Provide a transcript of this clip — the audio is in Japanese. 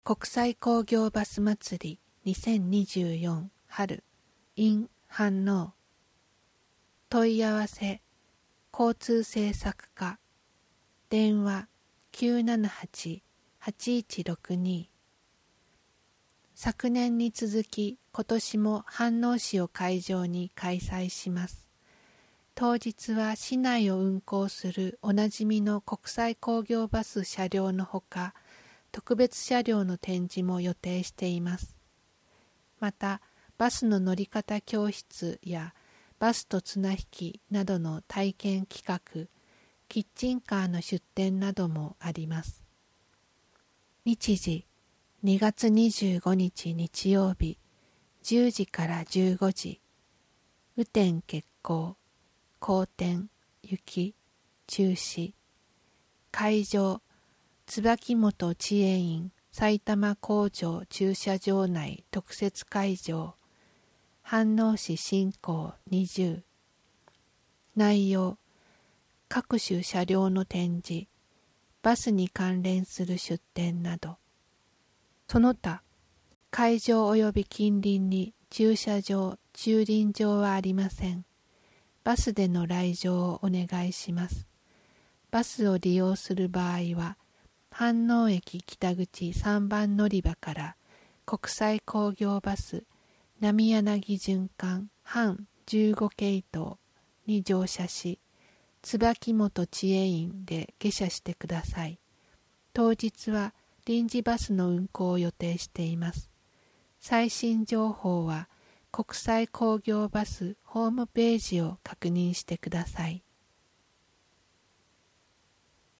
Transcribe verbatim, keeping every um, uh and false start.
国際工業バス祭りにせんにじゅうよん春 in 飯能。問い合わせ交通政策課電話 きゅうななはち はちいちろくに。昨年に続き今年も飯能市を会場に開催します。当日は市内を運行するおなじみの国際工業バス車両のほか、特別車両の展示も予定しています。また、バスの乗り方教室やバスと綱引きなどの体験企画、キッチンカーの出店などもあります。日時、にがつにじゅうごにち日曜日、じゅうじからじゅうごじ。雨天決行、好天、雪、中止。会場、椿本知恵院埼玉工場駐車場内特設会場、飯能市振興にじゅう。内容、各種車両の展示、バスに関連する出展など。その他、会場及び近隣に駐車場、駐輪場はありません。バスでの来場をお願いします。バスを利用する場合は、飯能駅北口さんばん乗り場から国際工業バス浪柳循環阪じゅうご系統に乗車し、椿本知恵院で下車してください。当日は臨時バスの運行を予定しています。最新情報は国際工業バスホームページを確認してください。